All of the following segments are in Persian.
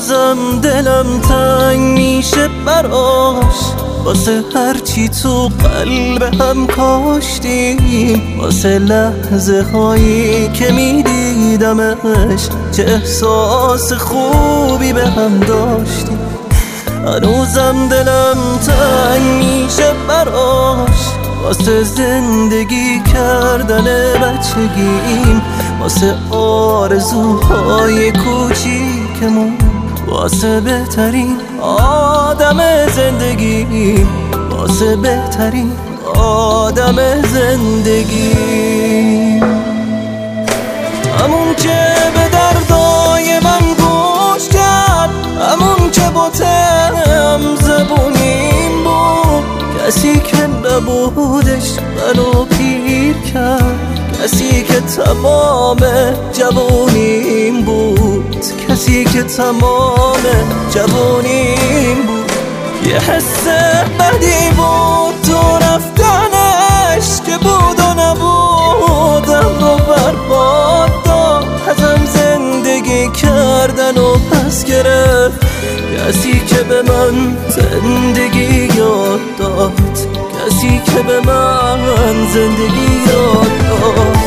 هنوزم دلم تنگ میشه براش، واسه هرچی تو قلب هم کاشتیم، واسه لحظه هایی که میدیدمش چه احساس خوبی به هم داشتیم. هنوزم دلم تنگ میشه براش، واسه زندگی کردن بچگیم، واسه آرزوهای کوچیکمون، واسه بهترین آدم زندگی، واسه بهترین آدم زندگی. همون که به دردای من گوش کرد، همون که با هم زبونیم بود، کسی که نبودش منو پیر کرد، کسی که تمام جوونیم بود، کسی که تمام جوونیم بود. یه حس بدی بود تو رفتنش که بود و نبودم رو برباد داد، ازم زندگی کردن و پس گرفت، کسی که به من زندگی یاد داد، کسی که به من زندگی یاد داد.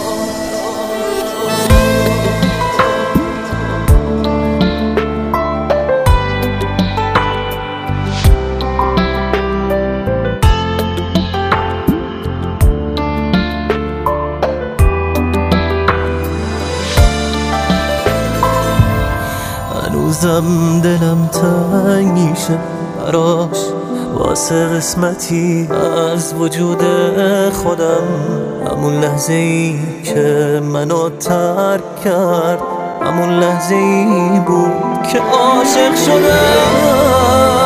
هنوزم دلم تنگ میشه براش، واسه قسمتی از وجود خودم، همون لحظه ای که منو ترک کرد، همون لحظه ای بود که عاشق شدم.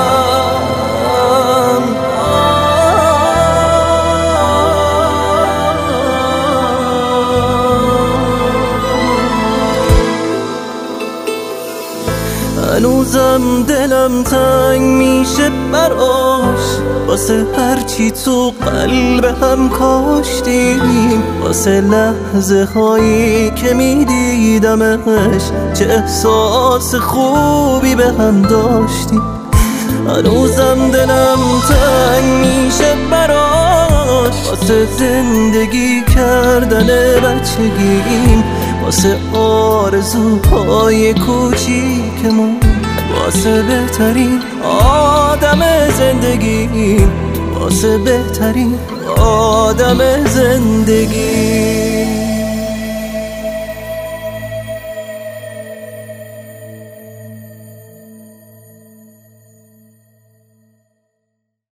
هنوزم دلم تنگ میشه براش، واسه هرچی تو قلب هم کاشتیم، واسه لحظه هایی که میدیدمش چه احساس خوبی به هم داشتیم. هنوزم دلم تنگ میشه براش، واسه زندگی کردن بچگیم، واسه آرزوهای کوچیکمون، واسه بهترین آدم زندگی، واسه بهترین آدم زندگی.